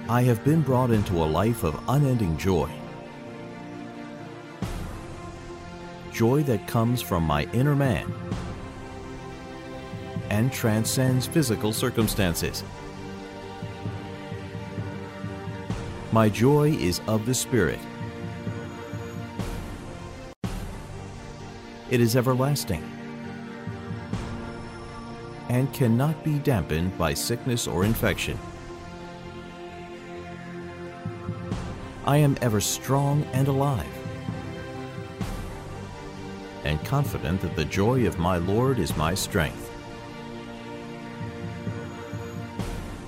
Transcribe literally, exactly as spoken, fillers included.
I have been brought into a life of unending joy. Joy that comes from my inner man and transcends physical circumstances. My joy is of the Spirit. It is everlasting and cannot be dampened by sickness or infection. I am ever strong and alive, and confident that the joy of my Lord is my strength.